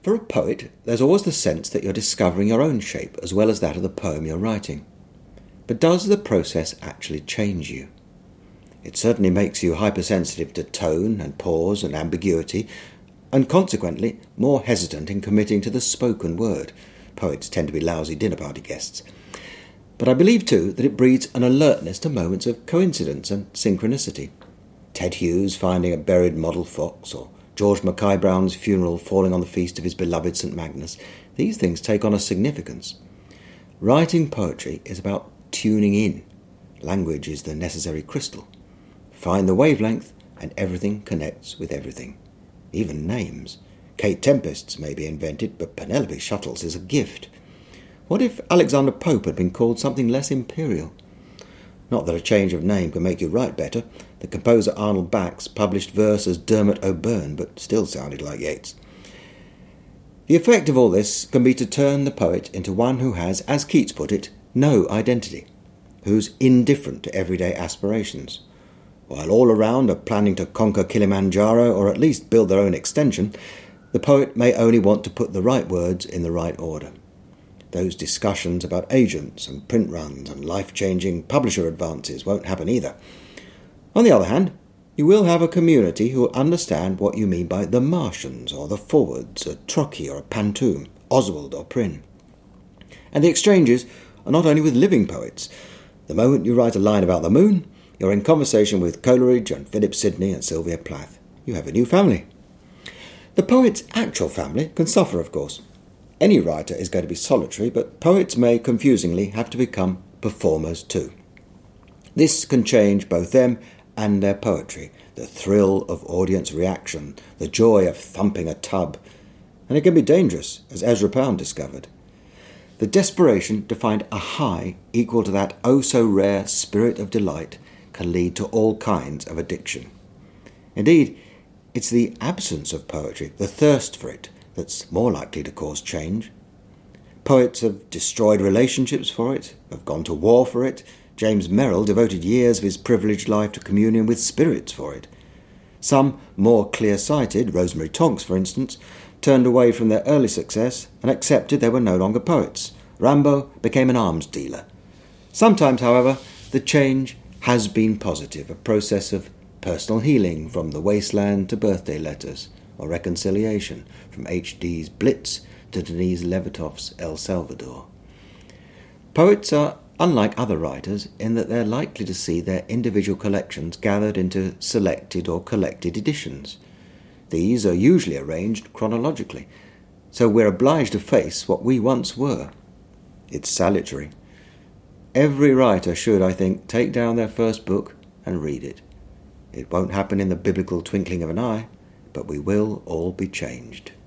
For a poet, there's always the sense that you're discovering your own shape as well as that of the poem you're writing. But does the process actually change you? It certainly makes you hypersensitive to tone and pause and ambiguity, and consequently more hesitant in committing to the spoken word. Poets tend to be lousy dinner party guests. But I believe too that it breeds an alertness to moments of coincidence and synchronicity. Ted Hughes finding a buried model fox, or George Mackay Brown's funeral falling on the feast of his beloved St Magnus. These things take on a significance. Writing poetry is about tuning in. Language is the necessary crystal. Find the wavelength and everything connects with everything. Even names. Kate Tempests may be invented, but Penelope Shuttles is a gift. What if Alexander Pope had been called something less imperial? Not that a change of name can make you write better. The composer Arnold Bax published verse as Dermot O'Byrne, but still sounded like Yeats. The effect of all this can be to turn the poet into one who has, as Keats put it, no identity, who's indifferent to everyday aspirations. While all around are planning to conquer Kilimanjaro or at least build their own extension, the poet may only want to put the right words in the right order. Those discussions about agents and print runs and life-changing publisher advances won't happen either. On the other hand, you will have a community who understand what you mean by the Martians or the Forwards, a Trockey or a Pantoum, Oswald or Prynne. And the exchanges are not only with living poets. The moment you write a line about the moon, you're in conversation with Coleridge and Philip Sidney and Sylvia Plath. You have a new family. The poet's actual family can suffer, of course. Any writer is going to be solitary, but poets may confusingly have to become performers too. This can change both them and their poetry, the thrill of audience reaction, the joy of thumping a tub. And it can be dangerous, as Ezra Pound discovered. The desperation to find a high equal to that oh-so-rare spirit of delight can lead to all kinds of addiction. Indeed, it's the absence of poetry, the thirst for it, that's more likely to cause change. Poets have destroyed relationships for it, have gone to war for it. James Merrill devoted years of his privileged life to communion with spirits for it. Some, more clear-sighted, Rosemary Tonks for instance, turned away from their early success and accepted they were no longer poets. Rimbaud became an arms dealer. Sometimes, however, the change has been positive, a process of personal healing from The Wasteland to Birthday Letters, or reconciliation from H.D.'s Blitz to Denise Levertov's El Salvador. Poets are unlike other writers in that they're likely to see their individual collections gathered into selected or collected editions. These are usually arranged chronologically, so we're obliged to face what we once were. It's salutary. Every writer should, I think, take down their first book and read it. It won't happen in the biblical twinkling of an eye, but we will all be changed.